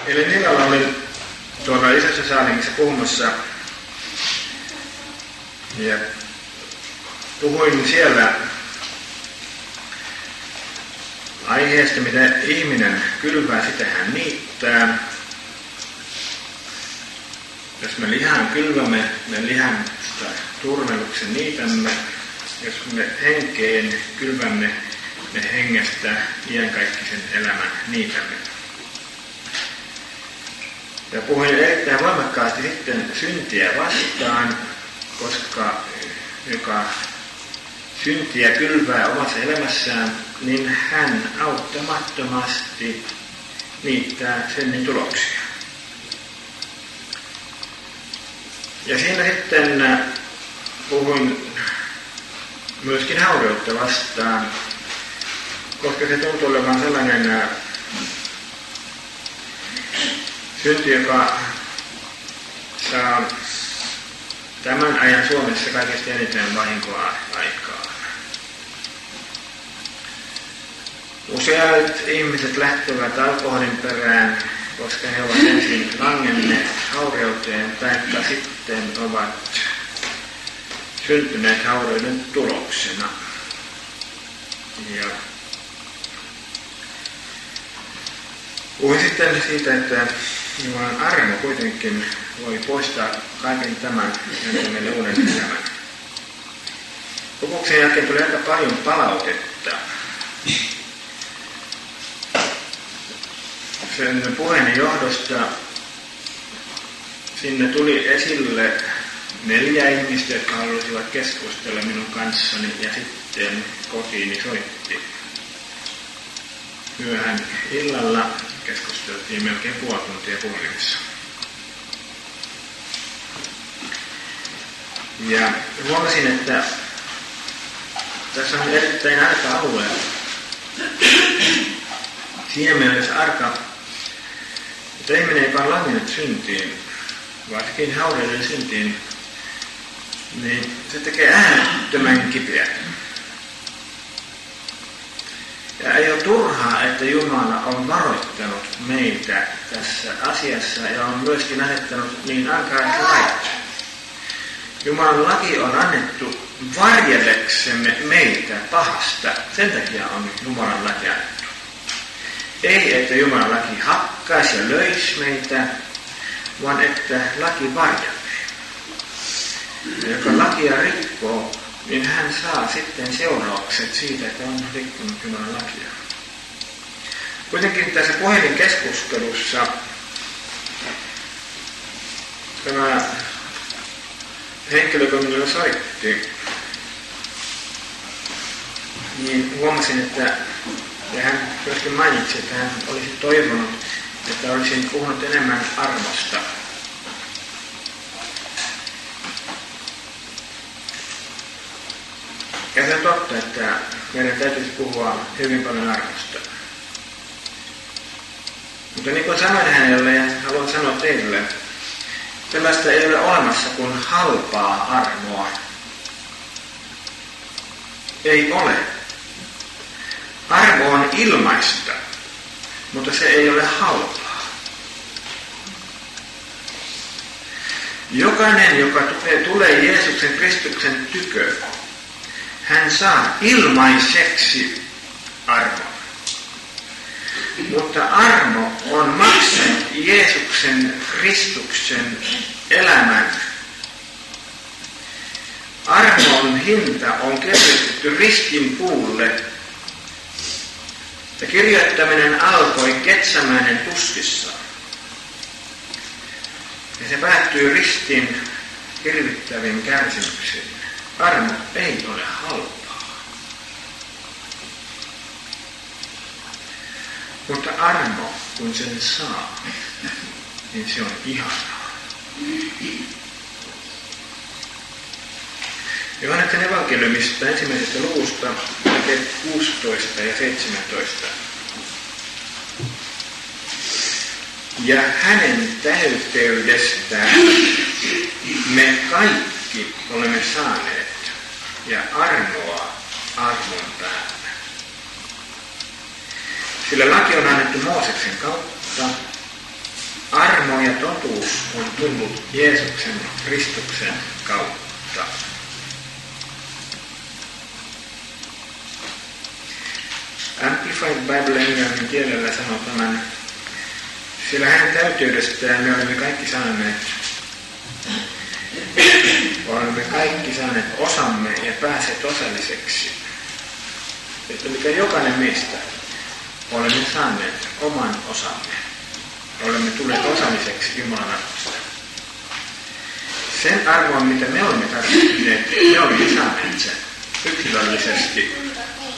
Eilen illalla olin tuolla isossa saalimissa puhumassa ja puhuin siellä aiheesta, mitä ihminen kylvää, sitä hän niittää. Jos me lihan kylvämme, me lihan turmeluksen niitämme. Jos me henkeen kylvämme, me hengestä iankaikkisen elämän niitämme. Ja puhuin erittäin voimakkaasti sitten syntiä vastaan, koska joka syntiä kylvää omassa elämässään, niin hän auttamattomasti niittää synnin tuloksia. Ja siinä sitten puhuin myöskin haureutta vastaan, koska se tuntuu olevan sellainen synti, joka saa tämän ajan Suomessa kaikista eniten vahinkoa aikaan. Useat ihmiset lähtevät alkoholin perään, koska he ovat ensin langenneet haureuteen, taikka sitten ovat syntyneet haureuden tuloksena. Ja puhuin sitten siitä, että Jumalan armo kuitenkin voi poistaa kaiken tämän ja meille uuden elämän. Kokouksen jälkeen tuli aika paljon palautetta. Sen puheen johdosta sinne tuli esille 4 ihmistä, jotka halusivat keskustella minun kanssani, ja sitten kotiini soitti. Myöhään illalla keskusteltiin melkein puoli tuntia puhelimessa. Ja huomasin, että tässä on erittäin arka alue. Siinä mielessä arka, että ihminen, joka on langennut syntiin, varsinkin haureuden syntiin, niin se tekee äärettömän kipeää. Ja ei ole turhaa, että Jumala on varoittanut meitä tässä asiassa ja on myöskin asettanut niin ankaraiset lait. Jumalan laki on annettu varjeleksemme meitä pahasta. Sen takia on Jumalan laki annettu. Ei, että Jumalan laki hakkaisi ja löisi meitä, vaan että laki varjelee. Ja joka lakia rikkoo, niin hän saa sitten seuraukset siitä, että on rikkonut Jumalan lakia. Kuitenkin tässä puhelinkeskustelussa tämä henkilö, joka minulle soitti, niin huomasin, että ja hän myöskin mainitsi, että hän olisi toivonut, että olisin puhunut enemmän armosta. Ja se on totta, että meidän täytyisi puhua hyvin paljon armosta. Mutta niin kuin sanoin hänelle ja haluan sanoa teille, sellaista ei ole olemassa kuin halpaa armoa. Ei ole. Armo on ilmaista, mutta se ei ole halpaa. Jokainen, joka tulee Jeesuksen Kristuksen tykö, hän saa ilmaiseksi armon. Mutta armo on maksanut Jeesuksen Kristuksen elämän. Armon hinta on kirjoitettu ristin puulle. Ja kirjoittaminen alkoi Getsemänen tuskissa. Ja se päättyy ristin hirvittäviin kärsimyksiin. Armo ei ole halpaa. Mutta armo, kun sen saa, niin se on ihanaa. Johanneksen evankeliumista ensimmäisestä luvusta, 16 ja 17. Ja hänen täyteydestään me kaikki olemme saaneet, ja armoa armon päällä. Sillä laki on annettu Mooseksen kautta, armo ja totuus on tullut Jeesuksen Kristuksen kautta. Amplified Bible englannin kielellä sanoo tämän, sillä hänen täyteydestään me olemme kaikki saaneet osamme ja pääset osalliseksi. Että mikä jokainen meistä olemme saaneet oman osamme. Olemme tulleet osalliseksi Jumalan armosta. Sen arvon, mitä me olemme tarvitseneet, me olemme saaneet sen yksilöllisesti.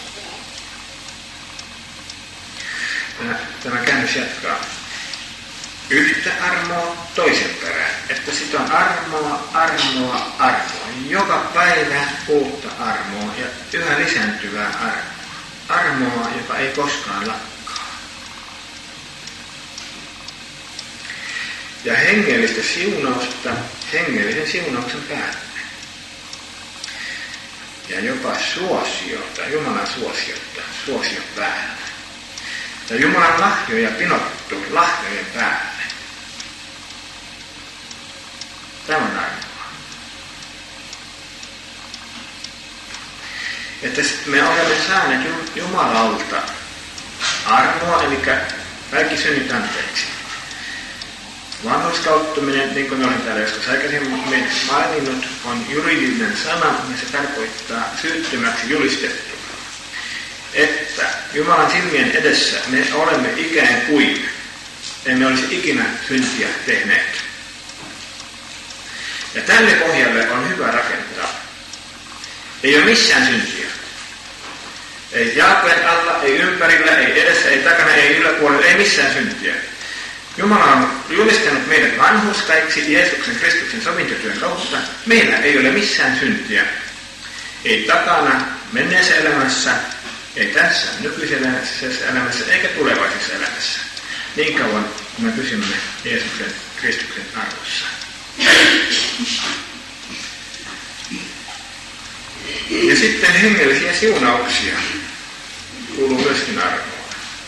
Tämä käännös jatkaa. Yhtä armoa toisen perään. Että sitä on armoa. Joka päivä uutta armoa ja yhä lisääntyvää armoa. Armoa, joka ei koskaan lakkaa. Ja hengellistä siunausta hengellisen siunauksen päälle. Ja jopa suosiota, Jumalan suosio päälle. Ja Jumalan lahjoja pinottu lahjojen päälle. Tämä on armoa. Että me olemme saaneet Jumalalta armoa, eli kaikki synnit anteeksi. Vanhurskauttuminen, niin kuin olen täällä joskus aikaisemmin maininnut, on juridinen sana, ja se tarkoittaa syyttömäksi julistettu. Että Jumalan silmien edessä me olemme ikään kuin emme olisi ikinä syntiä tehneet. Ja tälle pohjalle on hyvä rakentaa. Ei ole missään syntiä. Ei jalkojen alla, ei ympärillä, ei edessä, ei takana, ei yläpuolella, ei missään syntiä. Jumala on julistanut meidät vanhurskaiksi Jeesuksen Kristuksen sovintotyön kautta. Meillä ei ole missään syntiä. Ei takana, menneessä elämässä, ei tässä nykyisessä elämässä, eikä tulevaisessa elämässä. Niin kauan, kun me pysymme Jeesuksen Kristuksen arvossa. Ja sitten hengellisiä siunauksia kuuluu myöskin arvoa.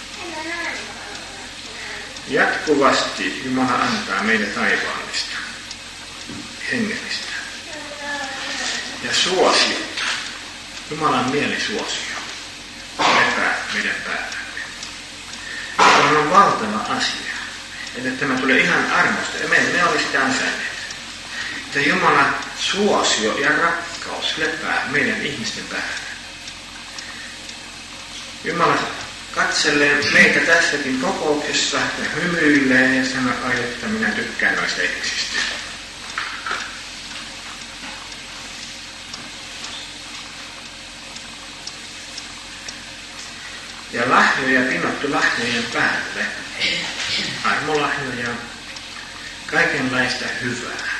Jatkuvasti Jumala antaa meille taivaallista, hengellistä ja suosiota. Jumalan mielisuosio lepää meidän päällämme. Se on valtava asia, että tämä tulee ihan armosta ja me emme ole sitä ansainneet. Että Jumalan suosio ja rakkaus lepää meidän ihmisten päällä. Jumala katselee meitä tässäkin kokouksessa ja hymyilee ja sanoo, että minä tykkään noista ihmisistä. Ja lahjoja pinottu lahjojen päälle. Armolahjoja, kaikenlaista hyvää.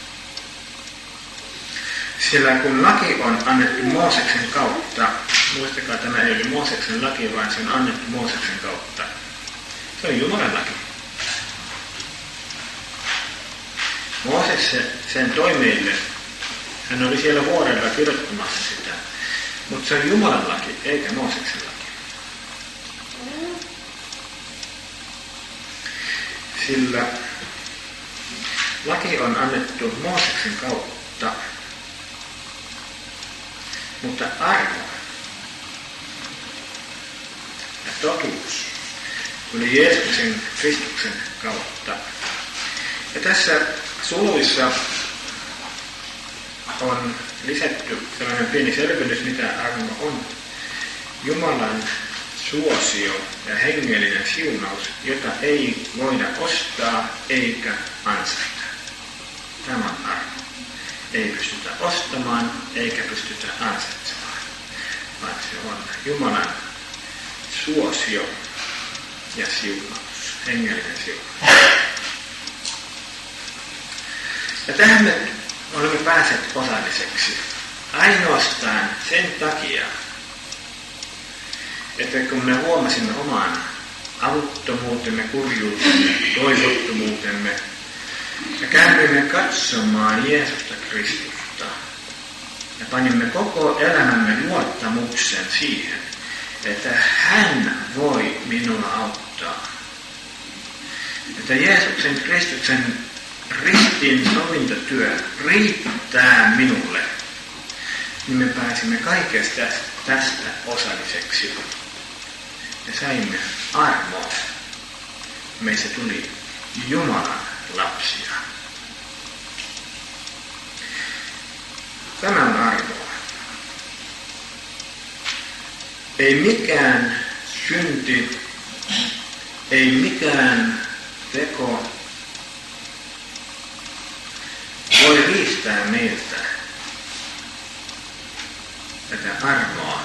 Sillä kun laki on annettu Mooseksen kautta, muistakaa, tämä ei ole Mooseksen laki, vaan se on annettu Mooseksen kautta. Se on Jumalan laki. Mooses sen toi meille. Hän oli siellä vuorella kirjoittamassa sitä. Mutta se on Jumalan laki, eikä Mooseksen laki. Sillä laki on annettu Mooseksen kautta. Mutta armo ja totuus tuli Jeesuksen Kristuksen kautta. Ja tässä suluissa on lisätty sellainen pieni selvennys, mitä armo on. Jumalan suosio ja hengellinen siunaus, jota ei voida ostaa eikä ansaita. Tämä on armo. Ei pystytä ostamaan eikä pystytä ansaitsemaan, vaan se on Jumalan suosio ja siunaus, hengellinen siunaus. Ja tähän me olemme päässeet osalliseksi ainoastaan sen takia, että kun me huomasimme oman avuttomuutemme, kurjuutemme, toivottomuutemme, ja käännyimme katsomaan Jeesusta Kristusta ja panimme koko elämämme luottamuksen siihen, että hän voi minua auttaa. että Jeesuksen Kristuksen ristin sovintotyö riittää minulle, niin me pääsimme kaikesta tästä osalliseksi. Ja saimme armoa. Meistä tuli Jumalan lapsia. Tämä on armoa. Ei mikään synti, ei mikään teko voi riistää meiltä tätä armoa.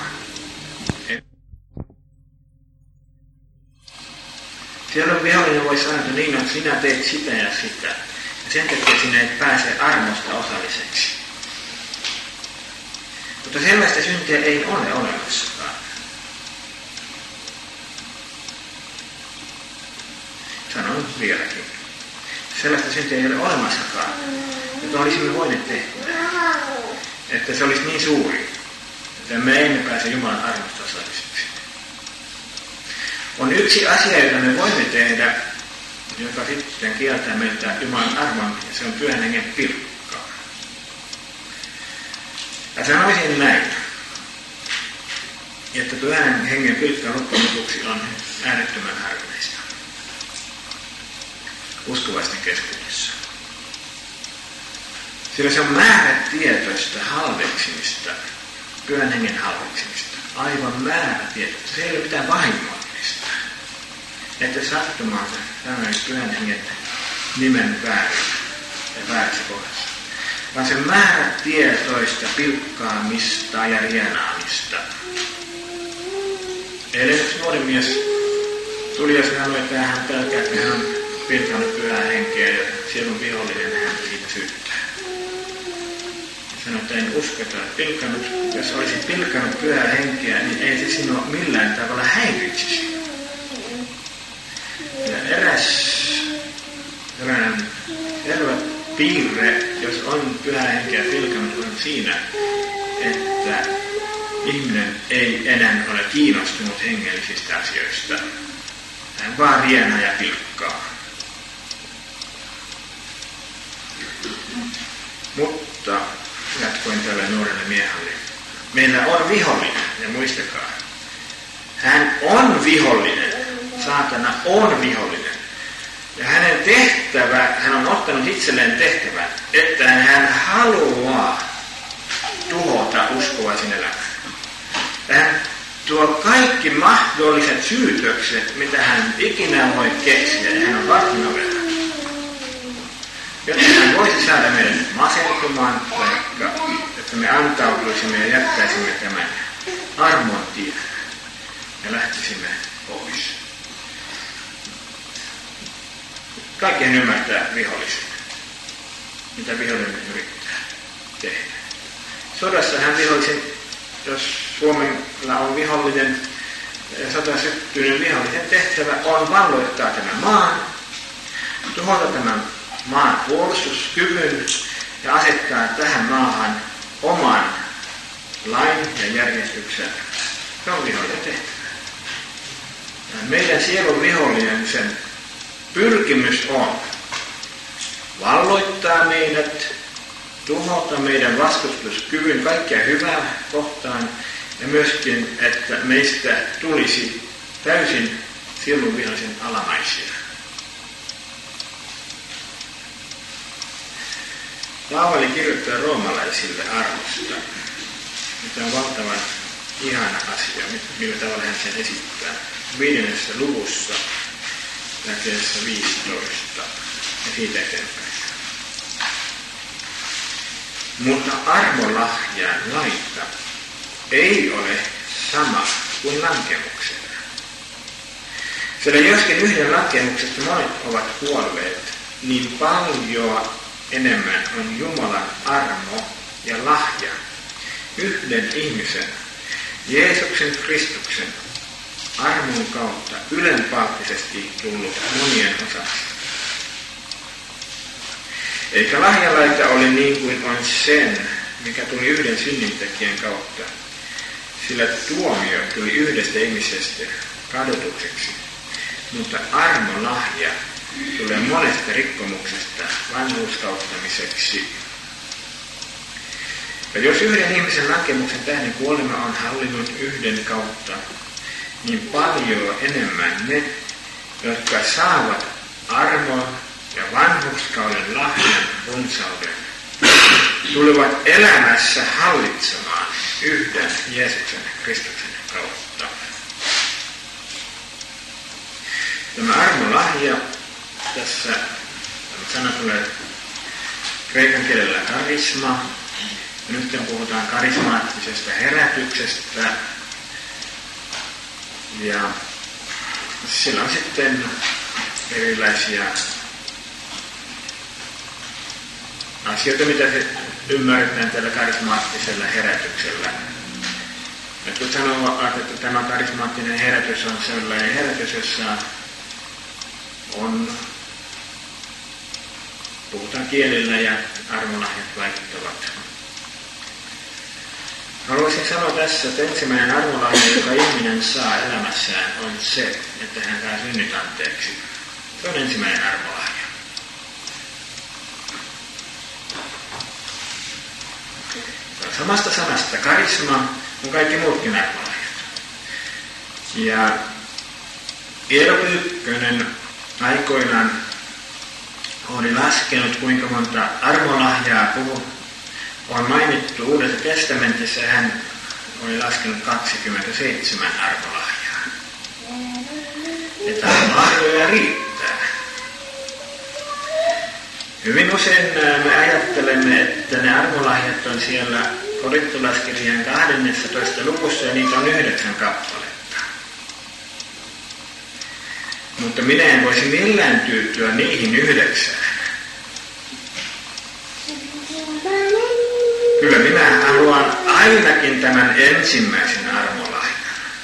Siellä vihollinen voi sanoa, että niin on, sinä teet sitä ja sitä. Ja sen takia sinä et pääse armosta osalliseksi. Mutta sellaista syntiä ei ole olemassakaan. Sanon vieläkin. Sellaista syntiä ei ole olemassakaan, jota olisimme voineet tehdä. Että se olisi niin suuri, että me emme pääse Jumalan armosta osalliseksi. On yksi asia, jota me voimme tehdä, joka sitten kieltää meiltä Jumalan armon, ja se on Pyhän Hengen pilkka. Ja sanoisin näin, että Pyhän Hengen pilkka loppujen lopuksi on äärettömän harvinaista uskovaisten keskuudessa. Sillä se on määrätietoista halveksimista, Pyhän Hengen halveksimista, aivan määrätietoista. Se ei ole mitään vahingollista, että sattumalta sanoisi Pyhän Hengen nimen väärin ja väärässä kohdassa, vaan se määrätietoista pilkkaamista ja rienaamista. Eilen yksi nuori mies tuli ja sanoi, että hän pelkää, että hän on pilkannut Pyhää Henkeä ja sielun vihollinen hän siitä syyttää. Sanoi, että en usko, että jos olisit pilkannut Pyhää Henkeä, niin ei se sinua millään tavalla häiritsisi. Ja eräs sellainen selvä piirre, jos on Pyhää Henkeä pilkannut, on siinä, että ihminen ei enää ole kiinnostunut hengellisistä asioista. Hän vaan rienaa ja pilkkaa. Mutta jatkoin tälle nuorelle miehelle. Meillä on vihollinen, ja muistakaa. Hän on vihollinen. Saatana on vihollinen. Ja hänen tehtävä, hän on ottanut itselleen tehtävän, että hän haluaa tuhota uskovaisen elämän. Ja hän tuo kaikki mahdolliset syytökset, mitä hän ikinä voi keksiä, ja hän on vartinaverta. Joten hän voisi saada meidät masentumaan, vaikka että me antautuisimme ja jättäisimme tämän armon tien ja lähtisimme pois. Kaikkihan ymmärtää vihollisen, mitä vihollinen yrittää tehdä. Sodassa hän vihollisen, jos Suomella on vihollinen, sotasyttyinen vihollisen tehtävä on valloittaa tämän maan, tuhota tämän maan puolustuskyvyn ja asettaa tähän maahan oman lain ja järjestyksen. Se on vihollinen tehtävä. Ja meidän sielun vihollinen, sen pyrkimys on valloittaa meidät, tuhota meidän vastustuskyvyn kaikkea hyvää kohtaan ja myöskin, että meistä tulisi täysin sielun vihollisen alamaisia. Paavali kirjoittaa roomalaisille armosta, mikä on valtavan ihana asia, millä tavalla hän sen esittää. 5. luvussa, jakeessa 15 ja siitä eteenpäin. Mutta armolahjan laita ei ole sama kuin lankemuksena. Sillä joskin yhden lankemuksesta monet ovat kuolleet, niin paljon enemmän on Jumalan armo ja lahja yhden ihmisen, Jeesuksen Kristuksen, armon kautta ylenpalttisesti tullut monien osaksi. Eikä lahjalaita ole niin kuin on sen, mikä tuli yhden synnintekijän kautta, sillä tuomio tuli yhdestä ihmisestä kadotukseksi, mutta armolahja tulee monesta rikkomuksesta vanhurskauttamiseksi. Ja jos yhden ihmisen nakemuksen tähden kuolema on hallinnut yhden kautta, niin paljon enemmän ne, jotka saavat armon ja vanhurskauden lahjan runsauden, tulevat elämässä hallitsemaan yhden Jeesuksen Kristuksen kautta. Tämä armolahja, tässä sana tulee kreikan kielellä karisma. Nyt puhutaan karismaattisesta herätyksestä. Ja sillä on sitten erilaisia asioita, mitä se ymmärretään tällä karismaattisella herätyksellä. Jotkut sanovat, että tämä karismaattinen herätys on sellainen herätys, jossa puhutaan kielillä ja armolahjat vaikuttavat. Haluaisin sanoa tässä, että ensimmäinen armolahja, joka ihminen saa elämässään, on se, että hän saa synnit anteeksi. Se on ensimmäinen armolahja. Samasta sanasta karisma on kaikki muutkin armolahjat. Ja Eero Pyykkönen aikoinaan oli laskenut, kuinka monta armolahjaa on mainittu Uudessa testamentissa, ja hän oli laskenut 27 armolahjaa. Että armolahjoja riittää. Hyvin usein me ajattelemme, että ne armolahjat on siellä Korintolaiskirjan 12. lukussa, ja niitä on 9 kappaletta. Mutta minä en voisi millään tyytyä niihin 9. Kyllä minä haluan ainakin tämän ensimmäisen armolahjan.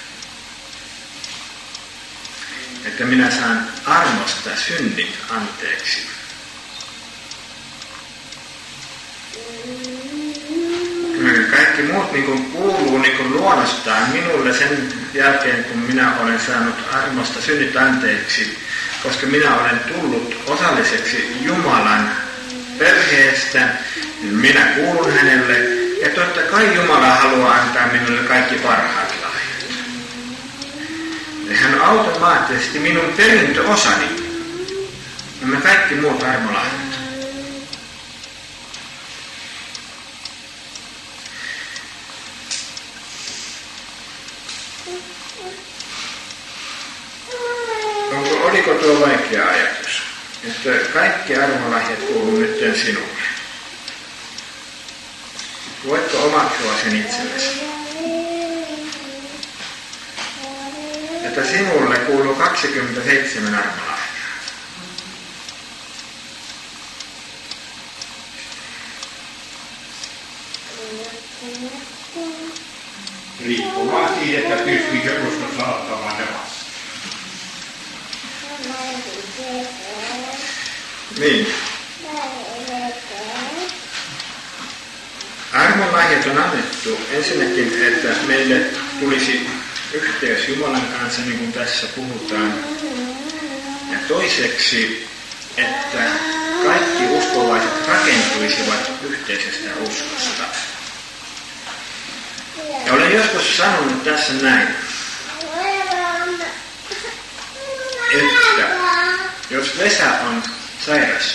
Että minä saan armosta synnit anteeksi. Kaikki muut kuuluu luonnostaan minulle sen jälkeen, kun minä olen saanut armosta synnit anteeksi, koska minä olen tullut osalliseksi Jumalan perheestä, minä kuulun hänelle, ja totta kai Jumala haluaa antaa minulle kaikki parhaat lahjat. Ja hän on automaattisesti minun perintöosani, nämä kaikki muut armolahjat. Oliko tuo vaikea ajatus, että kaikki armolahjat kuuluu nyt sinulle? Voitko omaksua sen itsellesi? Että sinulle kuuluu 27 armolahjaa. Riippuu siitä, että pystyykö uskossa saattamaan ne vastaan. Niin. Armolahjat on annettu ensinnäkin, että meille tulisi yhteys Jumalan kanssa, niin kuin tässä puhutaan. Ja toiseksi, että kaikki uskovaiset rakentuisivat yhteisestä uskosta. Ja olen joskus sanonut tässä näin, että jos Vesa on sairas,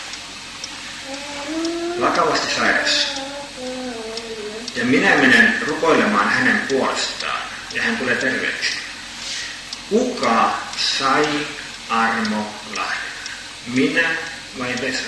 vakavasti sairas, ja minä menen rukoilemaan hänen puolestaan, ja hän tulee terveeksi, kuka sai armolahjan? Minä vai Vesa?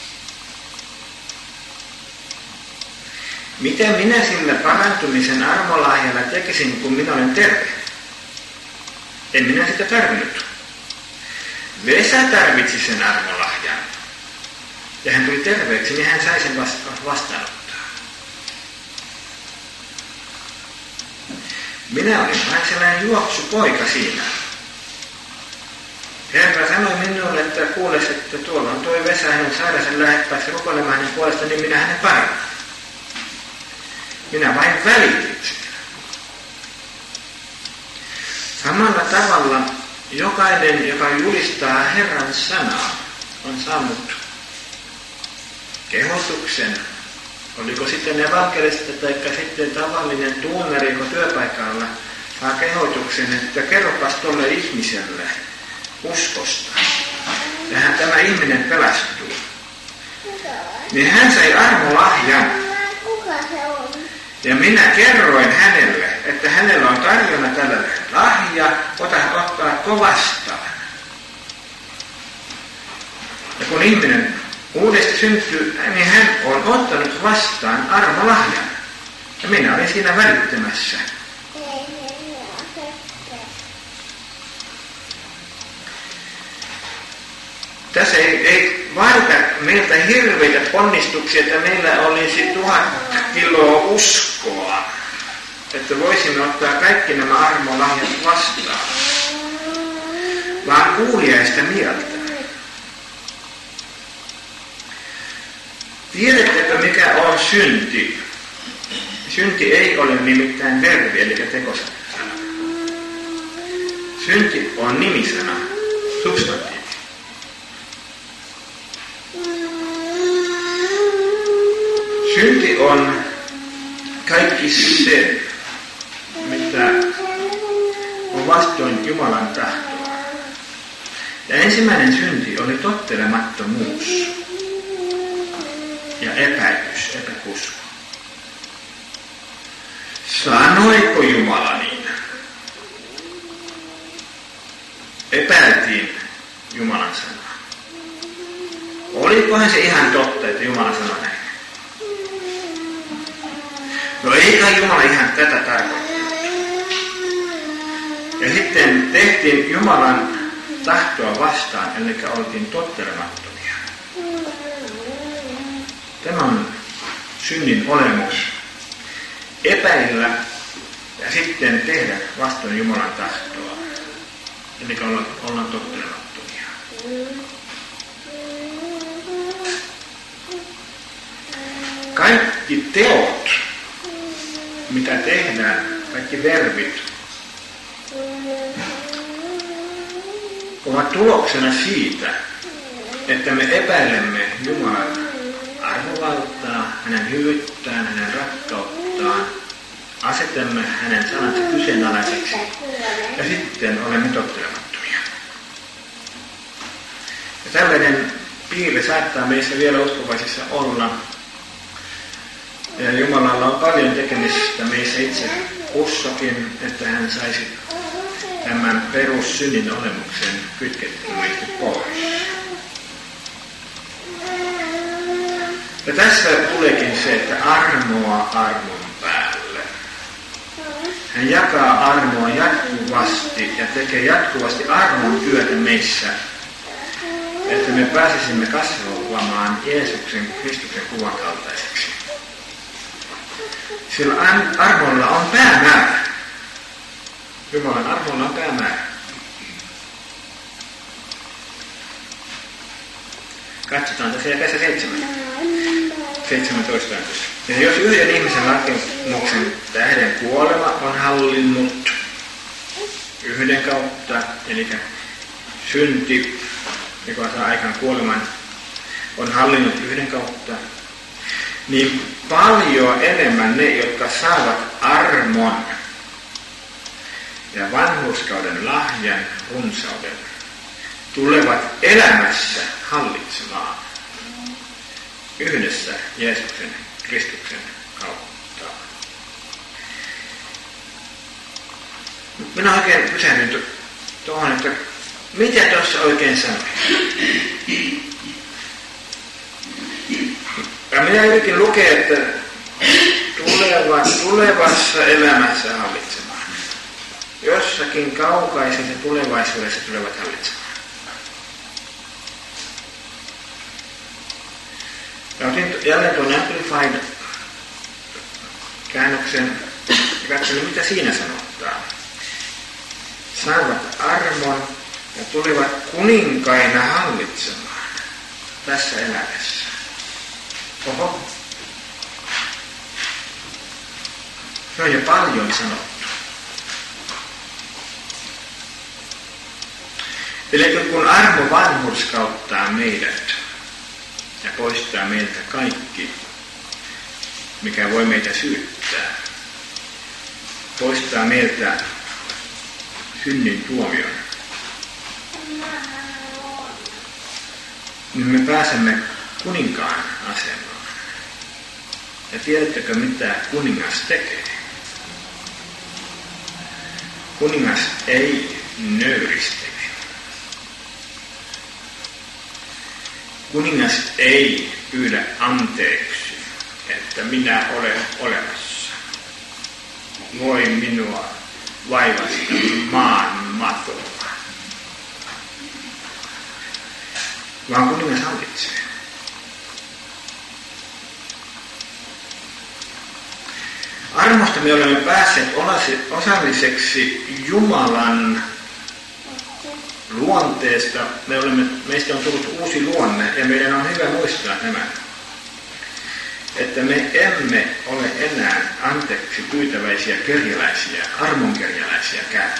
Mitä minä sillä parantumisen armolahjalla tekisin, kun minä olen terve? En minä sitä tarvinnut. Vesa tarvitsi sen armolahjan. Ja hän tuli terveeksi, niin hän sai sen vastaanottaa. Minä olin vain sellainen juoksupoika siinä. Herra sanoi minulle, että kuules, että tuolla on tuo Vesa, hän on sairas, hän lähettäisi rukoilemaan hänen puolestaan, niin minä hänen parannan. Minä vain välitin sen. Samalla tavalla jokainen, joka julistaa Herran sanaa, on saanut kehotuksen. Oliko sitten evankelista tai sitten tavallinen tuomari, kun työpaikalla saa kehotuksen, että kerropas tuolle ihmiselle uskosta. Ja tämä ihminen pelastuu. Niin hän sai armolahjan. Ja minä kerroin hänelle, että hänellä on tarjona tällainen lahja, ottaa vastaan. Ja kun ihminen uudesti syntyy, niin hän on ottanut vastaan armolahjan. Ja minä olin siinä välittämässä. Tässä ei vaadita meiltä hirveitä ponnistuksia, että meillä olisi 1000 kiloa uskoa, että voisimme ottaa kaikki nämä armolahjat vastaan, vaan kuuliaista mieltä. Tiedättekö, mikä on synti? Synti ei ole nimittäin verbi, eli tekosana. Synti on nimisana, substantiivi. Synti on kaikki se, mitä on vastoin Jumalan tahtoa. Ja ensimmäinen synti oli tottelemattomuus ja epäilys, epäusko. Sanoiko Jumala niin? Epäiltiin Jumalan sanaa. Olikohan se ihan totta, että Jumala sanoi näin? No eikä Jumala ihan tätä tarkoittanut. Ja sitten tehtiin Jumalan tahtoa vastaan, eli oltiin tottelemattomia. Tämä on synnin olemus. Epäillä ja sitten tehdä vastoin Jumalan tahtoa, eli ollaan tottelemattomia. Kaikki teot, mitä tehdään, kaikki verbit, ovat tuloksena siitä, että me epäilemme Jumalan arvovaltaa, hänen hyvyyttään, hänen rakkauttaan, asetamme hänen sanansa kyseenalaiseksi ja sitten olemme tottelemattomia. Ja tällainen piirre saattaa meissä vielä uskovaisissa olla. Ja Jumalalla on paljon tekemistä meissä itse kussakin, että hän saisi tämän perussynnin olemuksen kytkettyä meistä pois. Ja tässä tuleekin se, että armoa armon päälle. Hän jakaa armoa jatkuvasti ja tekee jatkuvasti armon työtä meissä, että me pääsisimme kasvamaan Jeesuksen Kristuksen kuvan kaltaiseksi. Sillä armolla on päämäärä. Jumalan armolla on päämäärä. Katsotaan tässä jakeessa 17. Ja jos yhden ihmisen rakennuksen tähden kuolema on hallinnut yhden kautta, eli synti, joka saa aikaan kuoleman, on hallinnut yhden kautta, niin paljon enemmän ne, jotka saavat armon ja vanhurskauden lahjan runsauden, tulevat elämässä hallitsemaan yhdessä Jeesuksen Kristuksen kautta. Minä oikein pysähdyn tuohon, että mitä tuossa oikein sanoi? Ja minä yritin lukea, että tulevassa elämässä hallitsemaan. Jossakin kaukaisessa tulevaisuudessa tulevat hallitsemaan. Ja otin jälleen tuon Amplified käännöksen ja katsoin, mitä siinä sanotaan. Saavat armon ja tulevat kuninkaina hallitsemaan tässä elämässä. Oho. Se on jo paljon sanottu. Eli kun armo vanhurskauttaa meidät ja poistaa meiltä kaikki, mikä voi meitä syyttää, poistaa meiltä synnin tuomion, niin me pääsemme kuninkaan asemaan. Ja tiedättekö, mitä kuningas tekee? Kuningas ei nöyristele. Kuningas ei pyydä anteeksi, että minä olen olemassa. Voi minua vaivasta maan matoa. Vaan kuningas hallitsee. Armosta me olemme päässeet osalliseksi Jumalan luonteesta. Meistä on tullut uusi luonne ja meidän on hyvä muistaa nämä. Että me emme ole enää anteeksi pyytäväisiä kerjäläisiä, armonkerjäläisiäkään.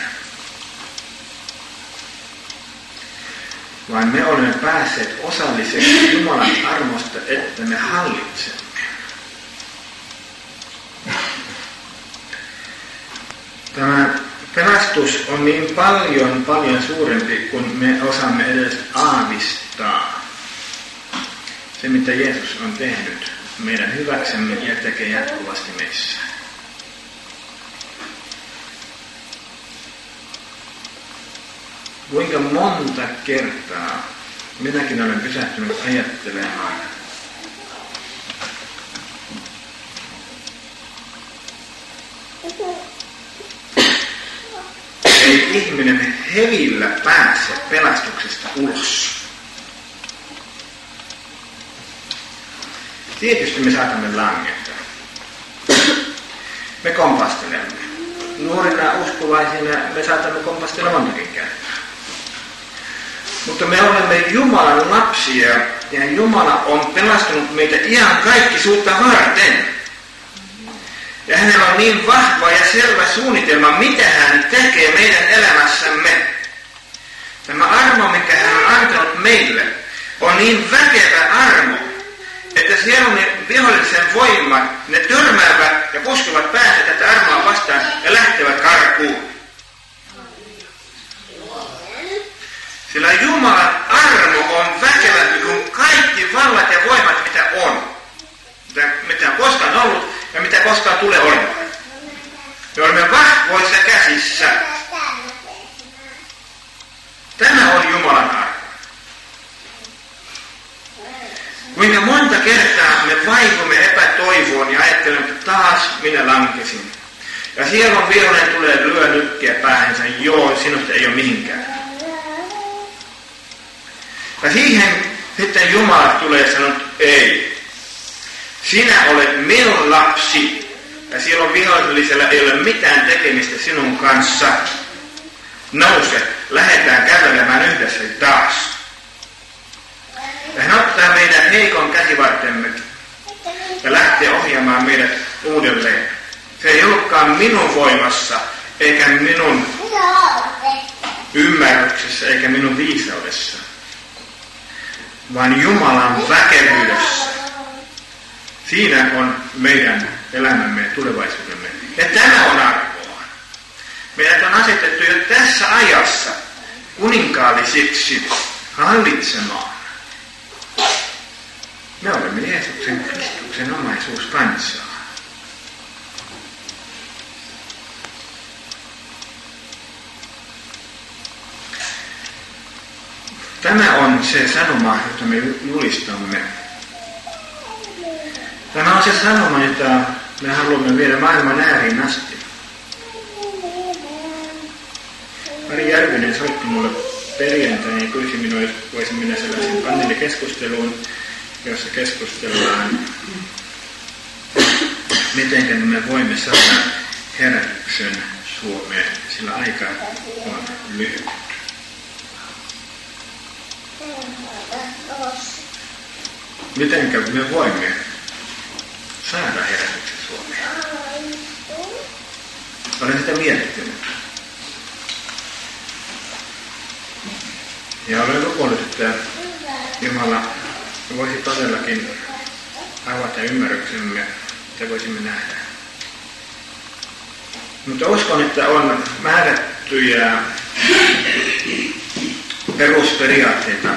Vaan me olemme päässeet osalliseksi Jumalan armosta, että me hallitsemme. Tämä pelastus on niin paljon suurempi, kun me osaamme edes aavistaa se, mitä Jeesus on tehnyt meidän hyväksemme ja tekee jatkuvasti meissä. Kuinka monta kertaa minäkin olen pysähtynyt ajattelemaan, ei ihminen hevillä pääse pelastuksesta ulos. Tietysti me saatamme langeta. Me kompastelemme. Nuorina uskovaisina me saatamme kompastella montakin kertaa. Mutta me olemme Jumalan lapsia ja Jumala on pelastanut meitä ihan kaikkisuutta varten. Ja hänellä on niin vahva ja selvä suunnitelma, mitä hän tekee meidän elämässämme. Tämä armo, mikä hän on antanut meille, on niin väkevä armo, että siellä on ne vihollisen voimat, ne törmäävät ja puskevat päänsä tätä armoa vastaan ja lähtevät karkuun. Sillä Jumalan armo on väkevämpi kuin kaikki vallat ja voimat, mitä on. Mitä on koskaan ollut ja mitä koskaan tulee olemaan. Me olemme vahvoissa käsissä. Tämä on Jumalan armo. Kuinka monta kertaa me vaivumme epätoivoon ja ajattelemme, että taas minä lankesin. Ja sielun vihollinen tulee lyö nykkiä päähänsä, joo, sinusta ei ole mihinkään. Ja siihen sitten Jumala tulee ja sanoo, ei. Sinä olet minun lapsi. Ja silloin vihollisella ei ole mitään tekemistä sinun kanssa. Nouse, lähdetään kävelemään yhdessä taas. Ja hän ottaa meidän heikon käsivartemme ja lähtee ohjaamaan meidät uudelleen. Se ei ollutkaan minun voimassa, eikä minun ymmärryksessä, eikä minun viisaudessa, vaan Jumalan väkevyydessä. Siinä on meidän elämämme ja tulevaisuudemme. Ja tämä on arvoa. Meidät on asetettu jo tässä ajassa kuninkaallisiksi hallitsemaan. Me olemme Jeesuksen Kristuksen omaisuuskansaa. Tämä on se sanoma, jota me julistamme. Tämä on se sanoma, jota me haluamme viedä maailman ääriin asti. Mari Järvinen soitti minulle perjantaina ja pyysi minua, jos voisin mennä sellaisen paneelikeskusteluun, jossa keskustellaan, miten me voimme saada herätyksen Suomeen, sillä aika on lyhyt. Mitenkä me voimme saada herätyksen Suomeen? Olen sitä miettinyt. Ja olen rukoillut, että Jumala voisi todellakin avata ymmärryksemme, että voisimme nähdä. Mutta uskon, että on määrättyjä perusperiaatteita,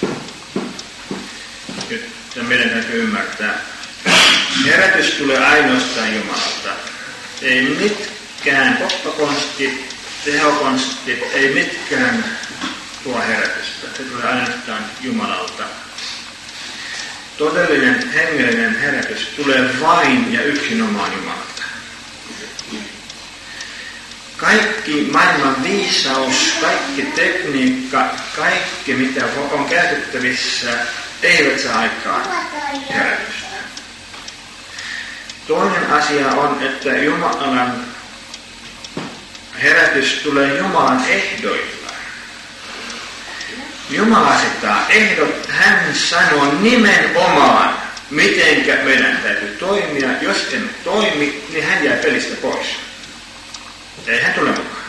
joita meidän täytyy ymmärtää. Herätys tulee ainoastaan Jumalalta. Ei mitkään poppakonstit, tehokonstit, ei mitkään tuo herätystä. Se tulee ainoastaan Jumalalta. Todellinen hengellinen herätys tulee vain ja yksinomaan Jumalalta. Kaikki maailman viisaus, kaikki tekniikka, kaikki mitä on käytettävissä, eivät saa aikaan herätystä. Toinen asia on, että Jumalan herätys tulee Jumalan ehdoilla. Jumala asettaa ehdot, hän sanoo nimenomaan, mitenkä meidän täytyy toimia. Jos emme toimi, niin hän jää pelistä pois. Ei hän tule mukaan.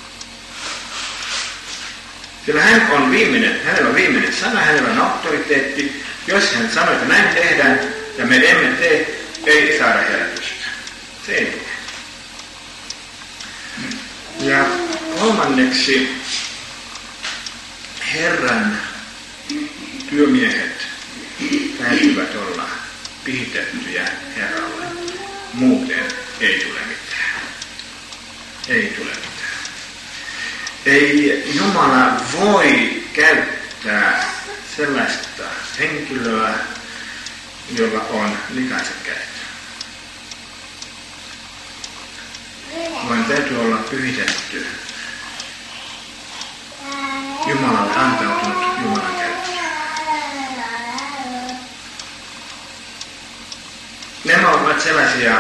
Sillä hänellä on viimeinen sana, hänellä on auktoriteetti. Jos hän sanoo, että näin tehdään ja me emme tee, ei saada herätystä. Se ei tule. Ja kolmanneksi, Herran työmiehet täytyvät olla pihitettyjä Herralle. Muuten ei tule mitään. Ei tule mitään. Ei Jumala voi käyttää sellaista henkilöä, jolla on likaiset kädet. Vaan täytyy olla pyhitetty, Jumalalle antautunut Jumalan käyttöön. Nämä ovat sellaisia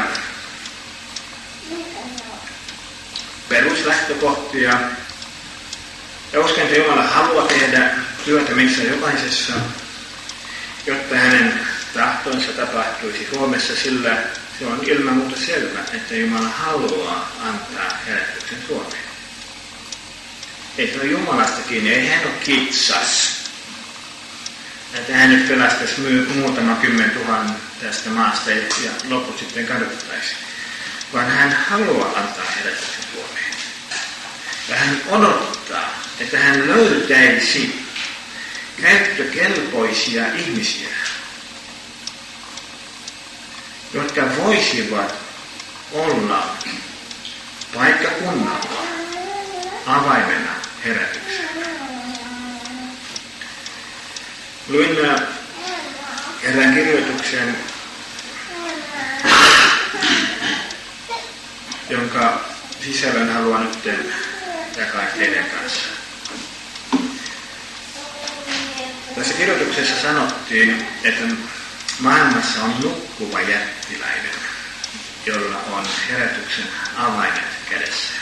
peruslähtökohtia. Ja uskon, että Jumala haluaa tehdä työtä meissä jokaisessa, jotta hänen tahtonsa tapahtuisi Suomessa, sillä se on ilman muuta selvä, että Jumala haluaa antaa herätyksen Suomeen. Ei se ole Jumalasta kiinni, ei hän ole kitsas. Että hän nyt pelastaisi muutama 10 000 tästä maasta ja loput sitten kadottaisiin. Vaan hän haluaa antaa herätyksen Suomeen. Ja hän odottaa, että hän löytäisi käyttökelpoisia ihmisiä, jotka voisivat olla paikkakunnalla avaimena herätykseen. Luin erään kirjoituksen, jonka sisällön haluan nyt jakaa teidän kanssa. Tässä kirjoituksessa sanottiin, että maailmassa on nukkuva jättiläinen, jolla on herätyksen avaimet kädessään.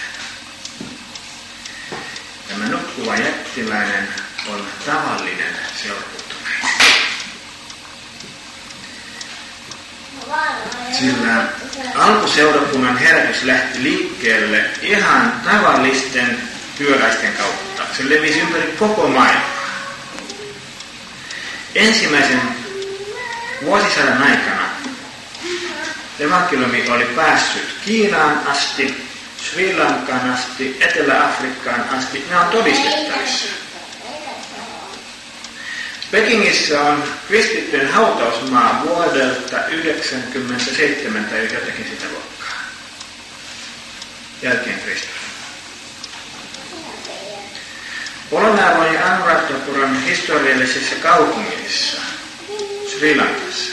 Tämä nukkuva jättiläinen on tavallinen seurakuntaväki. Sillä alkuseurakunnan herätys lähti liikkeelle ihan tavallisten työläisten kautta. Se levisi ympäri koko maailmaa. Ensimmäisen vuosisadan aikana evankeliumi oli päässyt Kiinaan asti, Sri Lankaan asti, Etelä-Afrikkaan asti. Ne on todistettavissa. Pekingissä on kristittyjen hautausmaa vuodelta 97 tai jotakin sitä luokkaa. Jälkeen Kristus. Polonnaruan ja Anuradhapuran historiallisissa kaupungeissa Sri Lankassa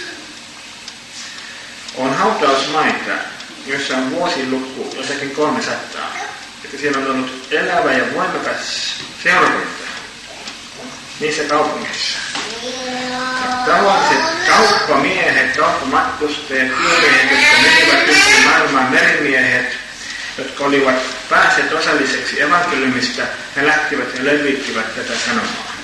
on hautausmaita, joissa on vuosilukku jotakin 300. Että siellä on ollut elävä ja voimakas seurakunta niissä kaupungeissa. Tavalliset kauppamiehet, kauppamatkustajat, työmiehet, jotka menivät ympäri maailmaa, merimiehet, jotka olivat päässeet osalliseksi evankeliumista, he lähtivät ja levittivät tätä sanomaa.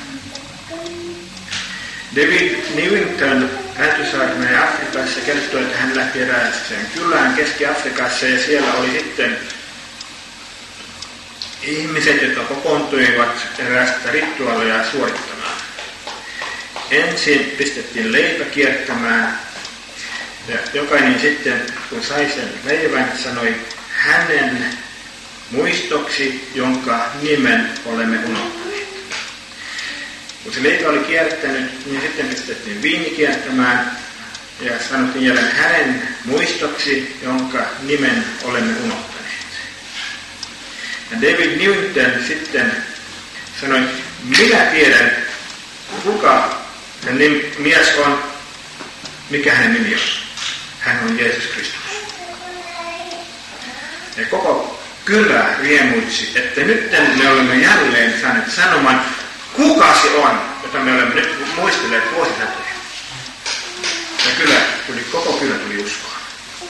David Newington, lähetyssaarnaaja Afrikassa, kertoi, että hän lähti erääseen kylään Keski-Afrikassa ja siellä oli sitten ihmiset, jotka kokoontuivat erästä rituaalia suorittamaan. Ensin pistettiin leipä kiertämään, ja jokainen sitten, kun sai sen leivän, sanoi hänen muistoksi, jonka nimen olemme unohtaneet. Kun se leipä oli kiertänyt, niin sitten pistettiin viini kiertämään, ja sanottiin jälleen hänen muistoksi, jonka nimen olemme unohtaneet. Ja David Newton sitten sanoi, minä tiedän, kuka se mies on, mikä hänen nimi on. Hän on Jeesus Kristus. Ja koko kylä riemuitsi, että nyt me olemme jälleen saaneet sanomaan, kuka se on, jota me olemme nyt muistelleet vuosisatoja. Ja koko kylä tuli uskoa.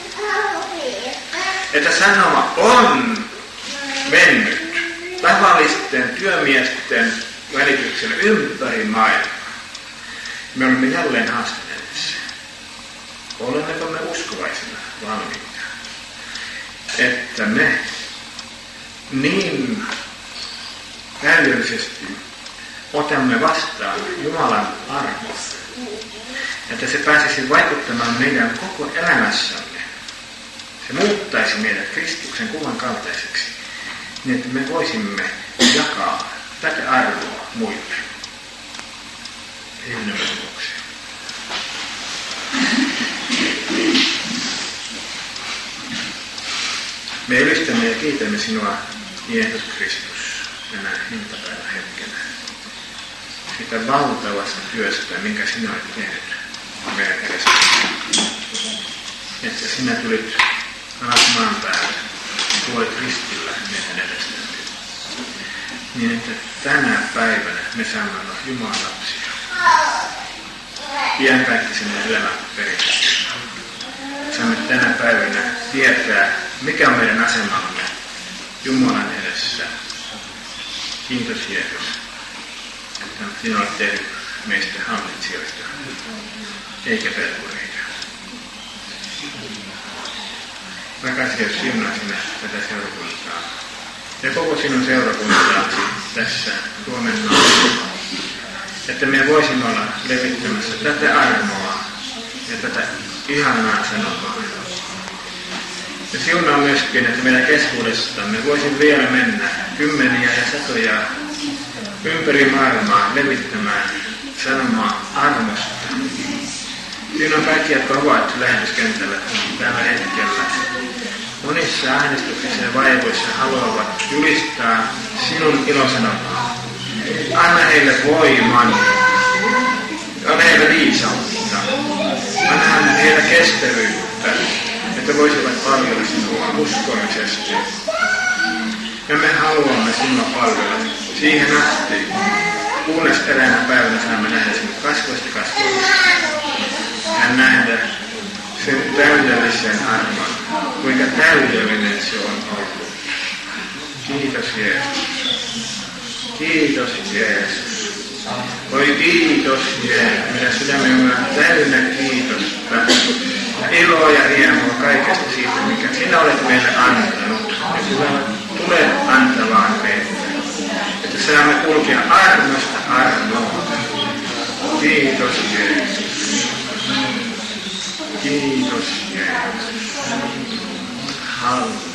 Että sanoma on mennyt tavallisten työmiesten välityksellä ympäri maailmaa. Me olemme jälleen haasteen edessä. Olemmeko me uskovaisina valmiita, että me niin täydellisesti otamme vastaan Jumalan armon, että se pääsisi vaikuttamaan meidän koko elämässämme. Se muuttaisi meidät Kristuksen kuvan kaltaiseksi, niin että me voisimme jakaa tätä arvoa muille. Himmelöimuuksia. Me ylistämme ja kiitämme sinua, Jeesus Kristus, tänä iltapäivän hetkenä. Sitä valtavasta työstä, minkä sinä olet tehnyt meidän edessä. Että sinä tulit alas maan päälle ja tulit ristillä meidän edestämme. Niin, että tänä päivänä me saamme olla Jumalan lapsia. Iänkaikkisen elämän perinteistä. Saamme tänä päivänä tietää, mikä on meidän asemamme Jumalan edessä. Kiitos Jeesus, että sinä olet tehnyt meistä hallitsijoista, eikä pelkureita. Rakas Jeesus, siunaa sinä tätä seurakuntaa ja koko sinun seurakuntaasi tässä Suomen maassa, että me voisimme olla levittämässä tätä armoa ja tätä ihanaa sanomaa. Ja siunaa myöskin, että meidän keskuudestamme voisin vielä mennä kymmeniä ja satoja ympäri maailmaa levittämään sanomaa armosta. Siunaa kaikki, jotka ovat lähetyskentällä tällä hetkellä. Monissa ahdistuksissa ja vaivoissa haluavat julistaa sinun ilosanomaa. Anna heille voiman. Anna heille viisautta. Anna heille kestävyyttä, että voisivat palvella sinua uskollisesti. Ja me haluamme sinua palvella siihen asti, kunnes eräänä päivänä saamme nähdä sinut kasvoista kasvoista. Ja nähdä sen täydellisen armon, kuinka täydellinen se on ollut. Kiitos Jeesus. Kiitos Jeesus. Oi kiitos Jeesus. Meidän sydämemme on täynnä kiitosta. Ja iloa ja riemua kaikesta siitä, mikä sinä olet meille antanut. Ja tulet antavaan meille. Että saamme kulkea armosta armoa. Kiitos Jeesus. Kiitos Jeesus. Halleluja.